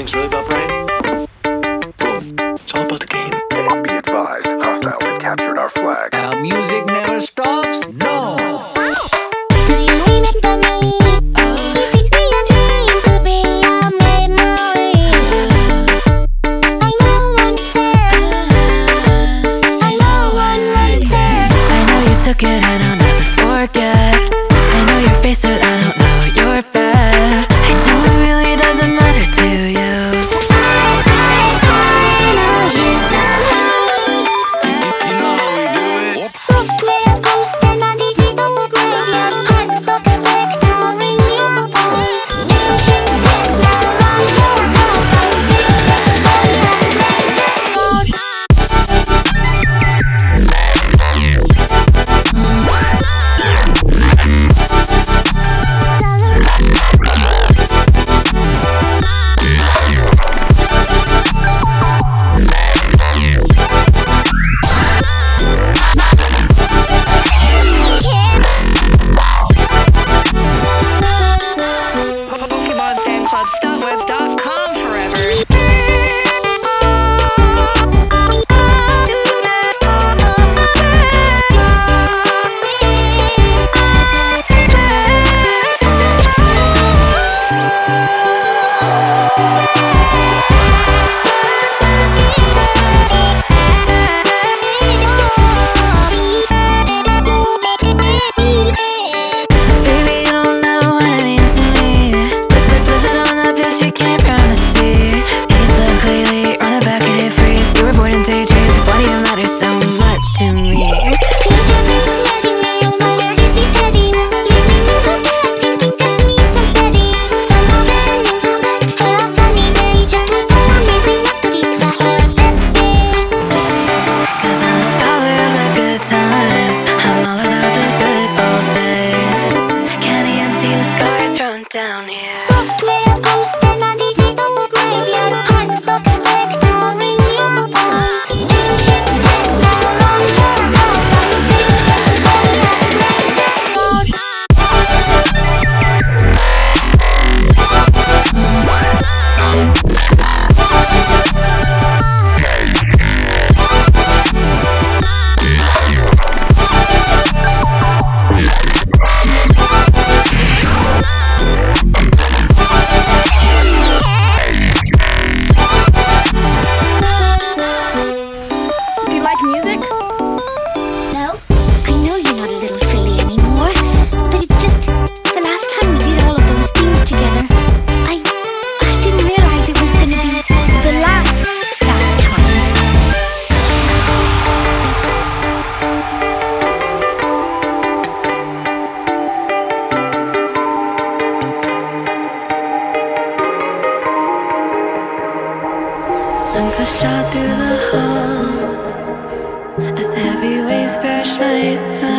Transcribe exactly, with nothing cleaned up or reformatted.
gaming's really about brain? Boom. It's all about the game. Be advised, hostiles have captured our flag. Our music never stops, no! Do you remember me? Is it me a dream to be a memory? I know one there. I know one right there. I know you took it and I'll never forget. I know your face but I don't know your bed. I know it really doesn't matter to you. I know you somehow. You know how we do it. Software ghost and a digital graveyard. Heart stop spectre in your eyes. Ancient text now long forgotten. Secrets only a stranger knows. Pokemon Fan Club Starweb dot com forever. Baby, you don't know what it means to me. But but does it on that bitch you can't promise to see. He's like clearly on the back of his freeze. You were born in daydreams. Your body matters so much to me. Future is flooding me, all my world is steady. Living in the past, thinking just me some steady. Somehow random, how back for a sunny day. Just was born crazy enough to keep the heart empty. Cause I'm a scholar of the good times. I'm all about the good old days. Can't even see the scars thrown down here. Software ghost and a digital graveyard. Heart stop spectre in your eyes. Ancient text now long forgotten. Secrets only a stranger knows. Do you like music? No, I know you're not a little silly anymore, but it's just the last time we did all of those things together, I I didn't realize it was gonna be the last last time. Sunk a shot through the hull as heavy waves thrash my spine.